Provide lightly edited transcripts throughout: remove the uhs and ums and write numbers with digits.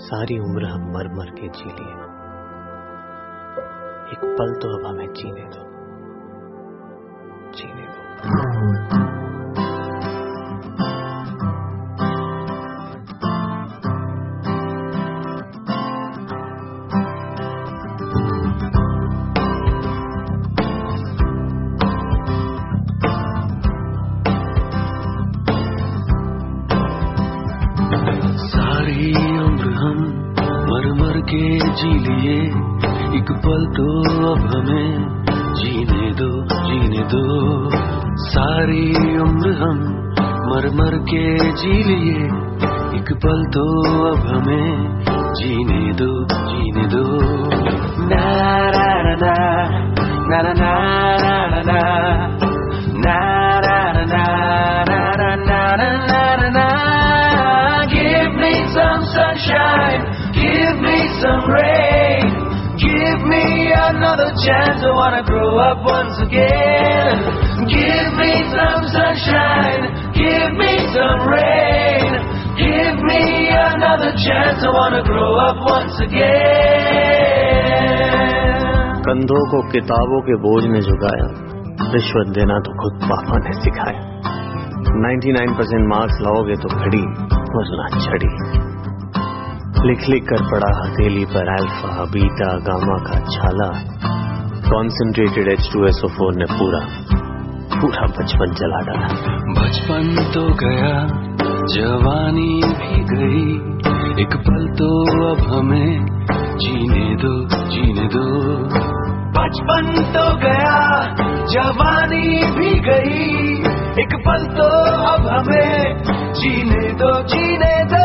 सारी उम्र हम मर मर के जी लिए, एक पल तो अब हमें जीने दो, जीने दो। सारी उम्र हम मर मर के जी लिए, एक पल तो अब हमें जीने दो, जीने दो। सारी उम्र हम मर मर के जी लिए, एक पल तो अब हमें जीने दो, जीने दो। ना ना ना ना ना ना ना ना ना ना ना ना ना ना। Give me some sunshine, give me some rain, give me another chance. I wanna grow up once again. Give me some sunshine, give me some rain, give me another chance. I wanna grow up once again. कंधों को किताबों के बोझ ने झुकाया, रिश्वत देना तो खुद पापा ने सिखाया। 99% मार्क्स लाओगे तो घड़ी वरना छड़ी, लिख लिख कर पड़ा हथेली पर अल्फा बीटा गामा का छाला। कॉन्सेंट्रेटेड H2SO4 ने पूरा बचपन जला डाला। बचपन तो गया, जवानी भी गई, एक पल तो अब हमें जीने दो, जीने दो। बचपन तो गया, जवानी भी गई, एक पल तो अब हमें जीने दो, जीने दो।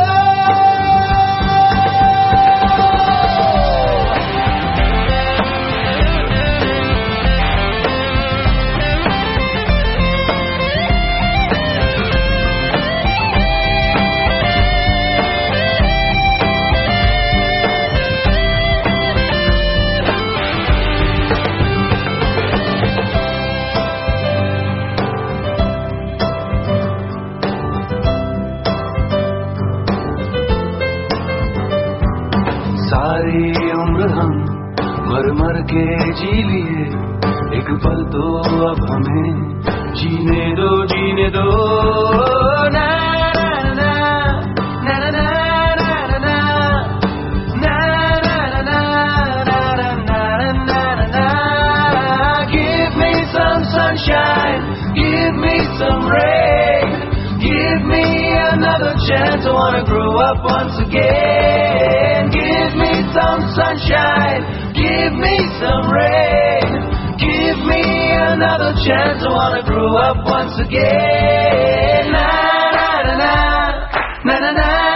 सारी उम्र हम मर मर के जी लिए, एक पल तो अब हमें जीने दो, जीने दो। ना ना ना ना ना ना ना ना ना ना ना। Give me some sunshine, give me some rain, give me another chance. I wanna grow up once again. Give me some sunshine, give me some rain, give me another chance. I wanna grow up once again. Na na na na na na na.